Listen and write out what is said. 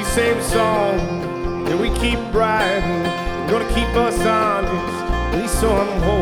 same song that we keep writing, gonna keep us honest, at least so I'm hoping.